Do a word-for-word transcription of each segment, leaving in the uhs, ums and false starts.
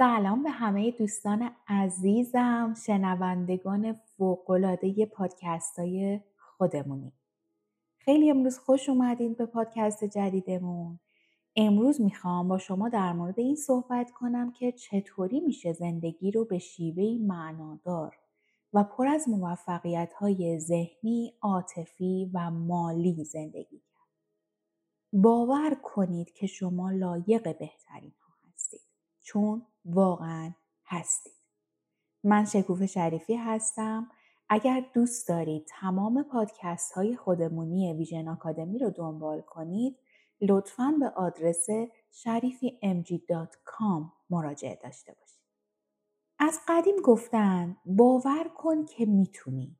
سلام به همه دوستان عزیزم، شنوندگان فوق‌العاده پادکست‌های خودمونی. خیلی امروز خوش اومدین به پادکست جدیدمون. امروز میخوام با شما در مورد این صحبت کنم که چطوری میشه زندگی رو به شیوهی معنادار و پر از موفقیت‌های ذهنی، عاطفی و مالی زندگی کرد. باور کنید که شما لایق بهترین ها هستید. چون واقعا هستید. من شکوفه شریفی هستم. اگر دوست دارید تمام پادکست های خودمونی ویژن آکادمی رو دنبال کنید، لطفاً به آدرس شریفی ام جی دات کام مراجعه داشته باشید. از قدیم گفتن باور کن که میتونی.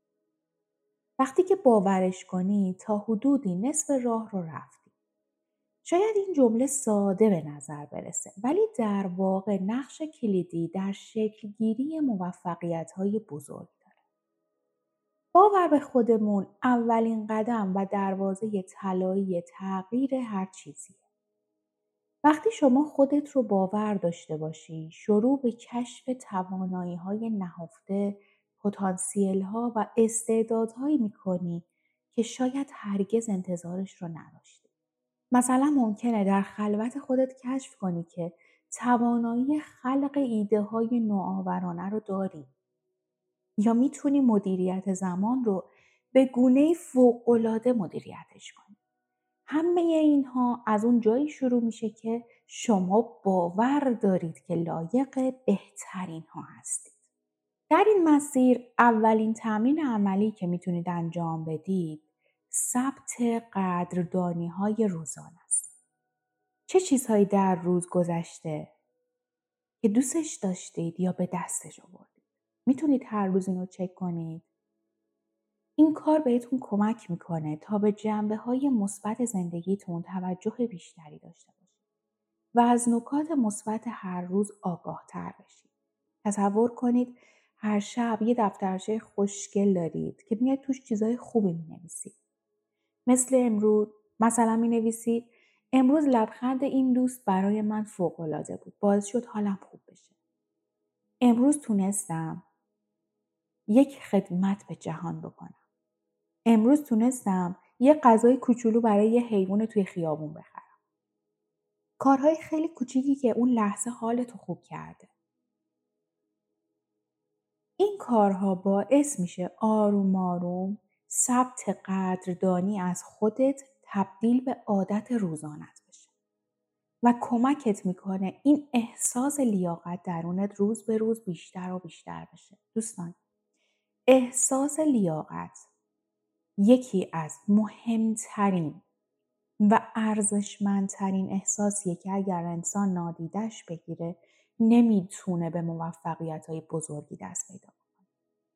وقتی که باورش کنی تا حدودی نصف راه رو رفتی. شاید این جمله ساده به نظر برسه، ولی در واقع نقش کلیدی در شکلگیری موفقیت‌های بزرگ داره. باور به خودمون اولین قدم و دروازه طلایی تغییر هر چیزیه. وقتی شما خودت رو باور داشته باشی، شروع به کشف توانایی‌های نهفته، پتانسیل‌ها و استعدادهایی می‌کنی که شاید هرگز انتظارش رو نداشتی. مثلا ممکنه در خلوت خودت کشف کنی که توانایی خلق ایده های نوآورانه رو داری. یا میتونی مدیریت زمان رو به گونه‌ای فوق‌العاده مدیریتش کنی. همه اینها از اون جایی شروع میشه که شما باور دارید که لایق بهترین ها هستید. در این مسیر اولین تمرین عملی که میتونید انجام بدید ثبت قدردانی های روزانه است. چه چیزهایی در روز گذشته که دوستش داشتید یا به دستش آوردید؟ میتونید هر روز اینو چک کنید. این کار بهتون کمک میکنه تا به جنبه‌های مثبت زندگیتون توجه بیشتری داشته باشید و از نکات مثبت هر روز آگاه‌تر بشید. تصور کنید هر شب یه دفترچه خوشگل دارید که میاد توش چیزای خوبی مینویسید. مثل امروز مثلا مینویسید امروز لبخند این دوست برای من فوق‌العاده بود. باعث شد حالم خوب بشه. امروز تونستم یک خدمت به جهان بکنم. امروز تونستم یه غذای کوچولو برای یه حیوان توی خیابون بخرم. کارهای خیلی کوچیکی که اون لحظه حالتو خوب کرده. این کارها باعث میشه آروم آروم ثبت قدردانی از خودت تبدیل به عادت روزانت بشه و کمکت میکنه این احساس لیاقت درونت روز به روز بیشتر و بیشتر بشه. دوستان، احساس لیاقت یکی از مهمترین و ارزشمندترین احساسیه که اگر انسان نادیدش بگیره نمیتونه به موفقیت‌های بزرگی دست پیدا کنه.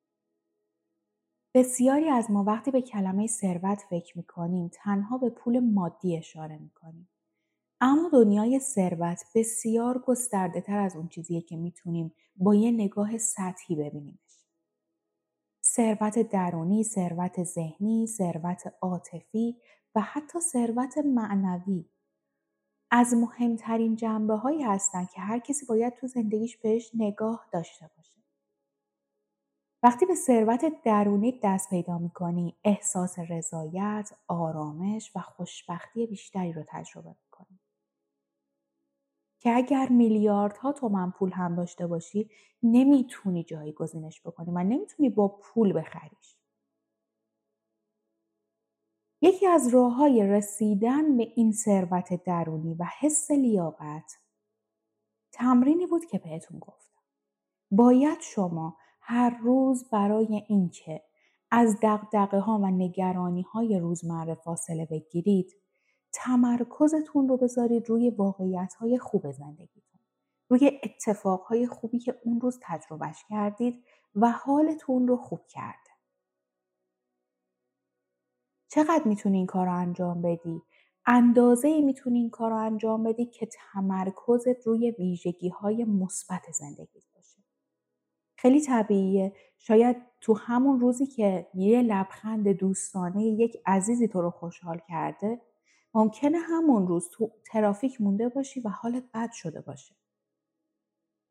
بسیاری از ما وقتی به کلمه ثروت فکر میکنیم تنها به پول مادی اشاره میکنیم. اما دنیای ثروت بسیار گسترده تر از اون چیزیه که میتونیم با یه نگاه سطحی ببینیمش. ثروت درونی، ثروت ذهنی، ثروت عاطفی و حتی ثروت معنوی از مهمترین جنبه‌هایی هستن که هر کسی باید تو زندگیش بهش نگاه داشته باشه. وقتی به ثروت درونی دست پیدا می‌کنی، احساس رضایت، آرامش و خوشبختی بیشتری رو تجربه می‌کنی. که اگر میلیاردها تومان پول هم داشته باشی، نمیتونی جایگزینش بکنی و نمیتونی با پول بخریش. یکی از راه‌های رسیدن به این ثروت درونی و حس لیاقت تمرینی بود که بهتون گفتم. باید شما هر روز برای اینکه از دغدغه‌ها و نگرانی‌های روزمره فاصله بگیرید، تمرکزتون رو بذارید روی واقعیت‌های خوب زندگیتون. روی اتفاقهای خوبی که اون روز تجربهش کردید و حالتون رو خوب کرده. چقدر میتونی این کار رو انجام بدی؟ اندازه‌ای میتونی این کار رو انجام بدی که تمرکزت روی ویژگی‌های مثبت زندگیت باشه. خیلی طبیعیه شاید تو همون روزی که یه لبخند دوستانه یک عزیزی تو رو خوشحال کرده، ممکنه همون روز تو ترافیک مونده باشی و حالت بد شده باشه.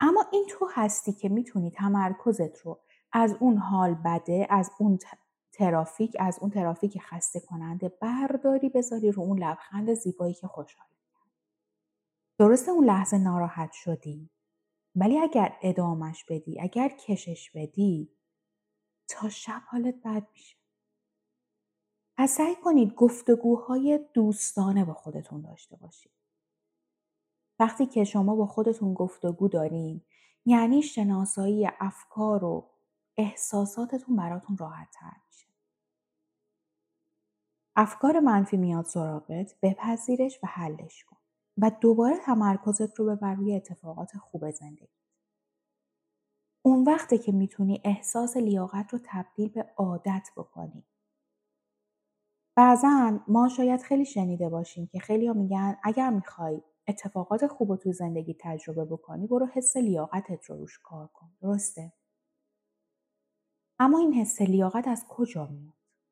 اما این تو هستی که میتونی تمرکزت رو از اون حال بده، از اون ترافیک، از اون ترافیک خسته کننده برداری بذاری رو اون لبخند زیبایی که خوشحالی. درسته اون لحظه ناراحت شدی، ولی اگر ادامش بدی، اگر کشش بدی، تا شب حالت بد میشه. پس سعی کنید گفتگوهای دوستانه با خودتون داشته باشید. وقتی که شما با خودتون گفتگو دارین، یعنی شناسایی افکار و احساساتتون براتون راحت تر میشه. افکار منفی میاد سراغت، بپذیرش و حلش کن و دوباره تمرکزت رو ببر روی اتفاقات خوب زندگی. اون وقته که میتونی احساس لیاقت رو تبدیل به عادت بکنی. بعضن ما شاید خیلی شنیده باشیم که خیلی ها میگن اگر میخوای اتفاقات خوب رو تو زندگی تجربه بکنی برو حس لیاقتت رو روش کار کن. درسته؟ اما این حس لیاقت از کجا میاد؟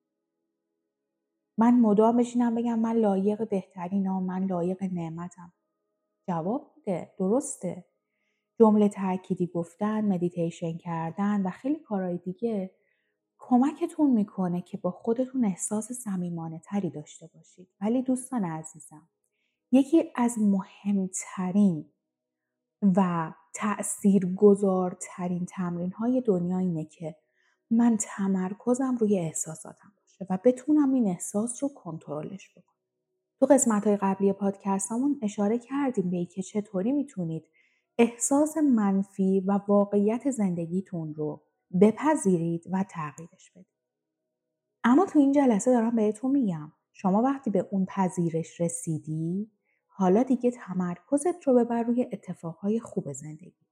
من مدام بشینم بگم من لایق بهترینم، من لایق نعمتم. جواب میده. درسته. جمله تأکیدی گفتن، مدیتیشن کردن و خیلی کارهای دیگه کمکتون میکنه که با خودتون احساس صمیمانه تری داشته باشید. ولی دوستان عزیزم، یکی از مهمترین و تأثیرگذارترین تمرین های دنیا اینه که من تمرکزم روی احساساتم باشه و بتونم این احساس رو کنترلش بکنم. تو قسمت های قبلی پادکست همون اشاره کردیم به که چطوری میتونید احساس منفی و واقعیت زندگیتون رو بپذیرید و تغییرش بدید. اما تو این جلسه دارم بهتون میگم شما وقتی به اون پذیرش رسیدی، حالا دیگه تمرکزت رو ببر روی اتفاقهای خوب زندگیت.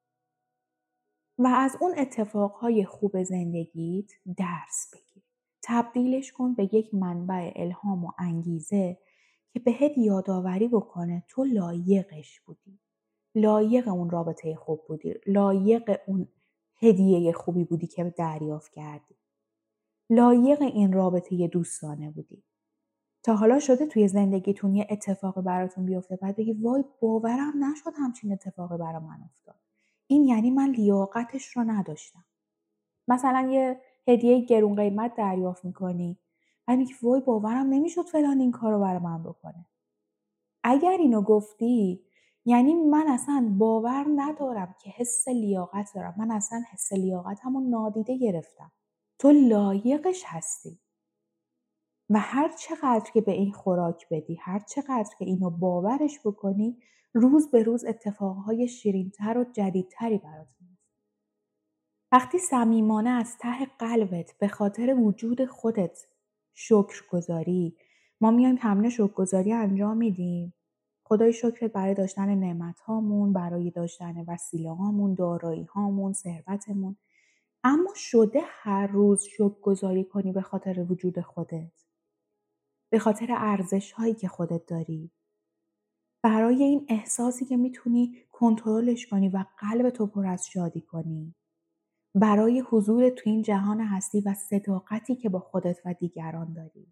و از اون اتفاقهای خوب زندگیت درس بگیر. تبدیلش کن به یک منبع الهام و انگیزه که بهت یادآوری بکنه تو لایقش بودی. لایق اون رابطه خوب بودی. لایق اون هدیه خوبی بودی که دریافت کردی. لایق این رابطه دوستانه بودی. تا حالا شده توی زندگیتون یه اتفاق براتون بیفته بعد بگی وای باورم نشد همچین اتفاقی برا من افتاد. این یعنی من لیاقتش رو نداشتم. مثلا یه هدیه گرون قیمت دریافت میکنی بعد میگی وای باورم نمیشد فلان این کارو برا من بکنه. اگر اینو گفتی یعنی من اصلا باور ندارم که حس لیاقت دارم. من اصلا حس لیاقتمو نادیده گرفتم. تو لایقش هستی. و هر چقدر که به این خوراک بدی، هر چقدر که اینو باورش بکنی، روز به روز اتفاقهای شیرین‌تر و جدیدتری برات میفته. وقتی صمیمانه از ته قلبت به خاطر وجود خودت شکر گذاری، ما میایم تمرین شکر گذاری انجام میدیم. خدای شکرت برای داشتن نعمت هامون، برای داشتن وسیله هامون، دارایی هامون، ثروتمون. اما شده هر روز شکر گذاری کنی به خاطر وجود خودت؟ به خاطر ارزش هایی که خودت داری، برای این احساسی که میتونی کنترلش کنی و قلب تو پر از شادی کنی، برای حضور تو این جهان هستی و صداقتی که با خودت و دیگران داری،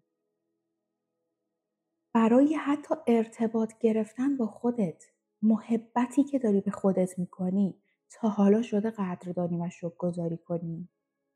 برای حتی ارتباط گرفتن با خودت، محبتی که داری به خودت میکنی. تا حالا شده قدردانی و شکرگزاری کنی؟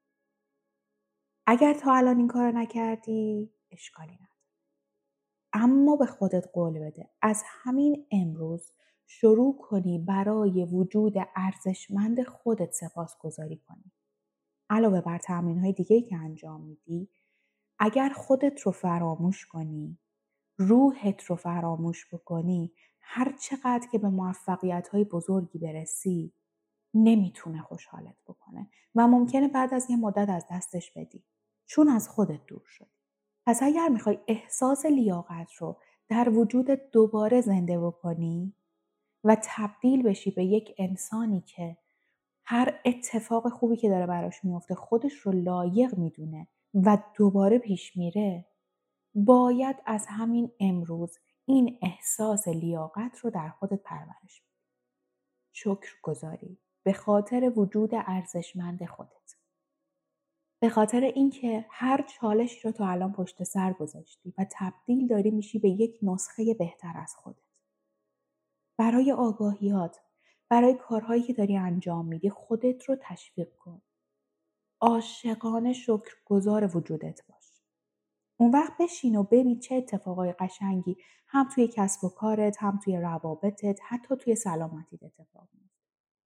اگر تا الان این کار نکردی اشکالی نداره. اما به خودت قول بده از همین امروز شروع کنی برای وجود ارزشمند خودت سپاسگزاری کنی. علاوه بر تمرین‌های دیگه‌ای که انجام میدی، اگر خودت رو فراموش کنی، روحت رو فراموش بکنی، هر چقدر که به موفقیت‌های بزرگی برسی، نمیتونه خوشحالت بکنه و ممکنه بعد از یه مدت از دستش بدی، چون از خودت دور شدی. پس اگر میخوای احساس لیاقت رو در وجودت دوباره زنده بکنی و تبدیل بشی به یک انسانی که هر اتفاق خوبی که داره براش میفته خودش رو لایق میدونه و دوباره پیش میره، باید از همین امروز این احساس لیاقت رو در خودت پرورش بدی. شکر گذاری به خاطر وجود ارزشمند خودت. به خاطر اینکه هر چالشی رو تا الان پشت سر گذاشتی و تبدیل داری میشی به یک نسخه بهتر از خودت. برای آگاهیات، برای کارهایی که داری انجام میدی خودت رو تشویق کن. عاشقانه شکرگزار وجودت باش. اون وقت بشین و ببین چه اتفاقای قشنگی هم توی کسب و کارت، هم توی روابطت، حتی توی سلامتیت اتفاق میفته.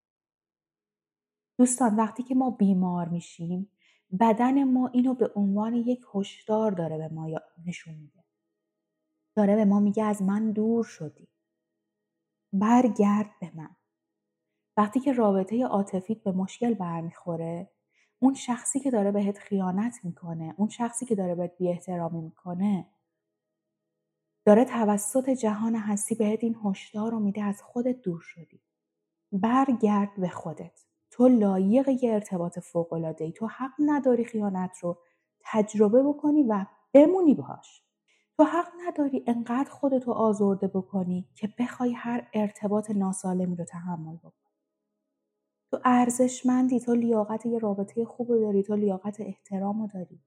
دوستان وقتی که ما بیمار میشیم، بدن ما اینو به عنوان یک هشدار داره به ما نشون میده. داره به ما میگه از من دور شدی. برگرد به من. وقتی که رابطه عاطفیت به مشکل برمیخوره، اون شخصی که داره بهت خیانت میکنه، اون شخصی که داره بهت بی‌احترامی میکنه، داره توسط جهان هستی بهت این هشدار رو میده از خودت دور شدی. برگرد به خودت. تو لایق یه ارتباط فوق‌العاده‌ای. تو حق نداری خیانت رو تجربه بکنی و بمونی باهاش. تو حق نداری انقدر خودتو آزرده بکنی که بخوای هر ارتباط ناسالمی رو تحمل بکنی. تو ارزشمندی، تو لیاقت یه رابطه خوب رو داری، تو لیاقت احترام رو داری.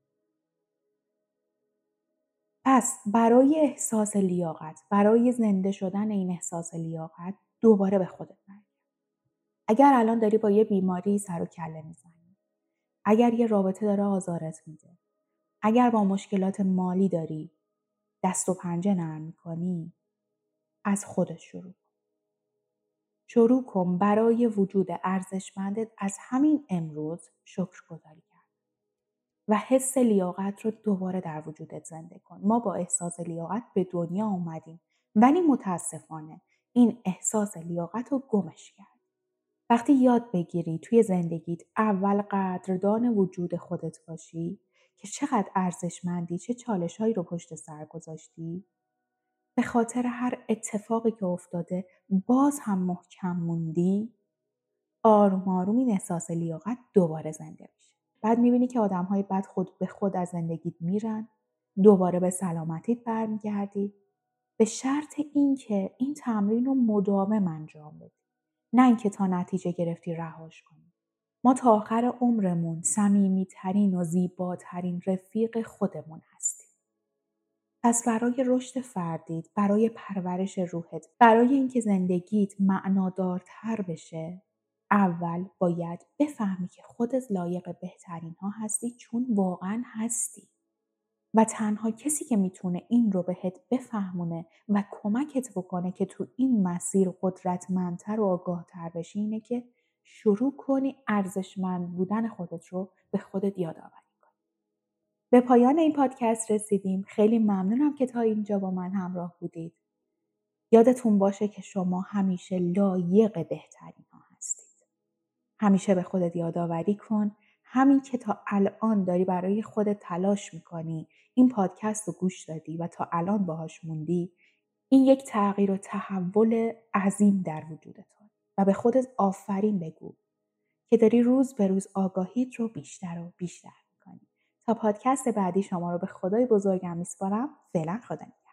پس برای احساس لیاقت، برای زنده شدن این احساس لیاقت دوباره به خودت برگرد. اگر الان داری با یه بیماری سر و کله میزنی، اگر یه رابطه داره آزارت میده، اگر با مشکلات مالی داری دست و پنجه نرم میکنی، از خودت شروع کن. شروع کن برای وجود ارزشمندت از همین امروز شکرگزاری کرد و حس لیاقت رو دوباره در وجودت زنده کن. ما با احساس لیاقت به دنیا اومدیم ولی متاسفانه این احساس لیاقت رو گمش کرد. وقتی یاد بگیری توی زندگیت اول قدردان وجود خودت باشی که چقدر ارزشمندی، چه چالش‌هایی رو پشت سر گذاشتی، به خاطر هر اتفاقی که افتاده باز هم محکم موندی، آروم آروم این احساس لیاقت دوباره زنده میشه. بعد میبینی که آدم‌های بد خود به خود از زندگیت میرن، دوباره به سلامتیت برمیگردی، به شرط این که این تمرین رو مداوم انجام بدی. نه اینکه تا نتیجه گرفتی رهاش کنی. ما تا آخر عمرمون صمیمی‌ترین و زیباترین رفیق خودمون هستیم. پس برای رشد فردیت، برای پرورش روحت، برای اینکه زندگیت معنادارتر بشه، اول باید بفهمی که خودت لایق بهترین ها هستی، چون واقعا هستی. و تنها کسی که میتونه این رو بهت بفهمونه و کمکت بکنه که تو این مسیر قدرتمندتر و آگاهتر بشی اینه که شروع کنی ارزشمند بودن خودت رو به خودت یادآوری کنی. به پایان این پادکست رسیدیم. خیلی ممنونم که تا اینجا با من همراه بودید. یادتون باشه که شما همیشه لایق بهترین ها هستید. همیشه به خودت یادآوری کن همین که تا الان داری برای خودت تلاش میکنی، این پادکست رو گوش دادی و تا الان باهاش موندی، این یک تغییر و تحول عظیم در وجودتون و به خودت آفرین بگو که داری روز به روز آگاهیت رو بیشتر و بیشتر میکنی. تا پادکست بعدی شما رو به خدای بزرگم میسپارم. فعلا خدا نگهدار.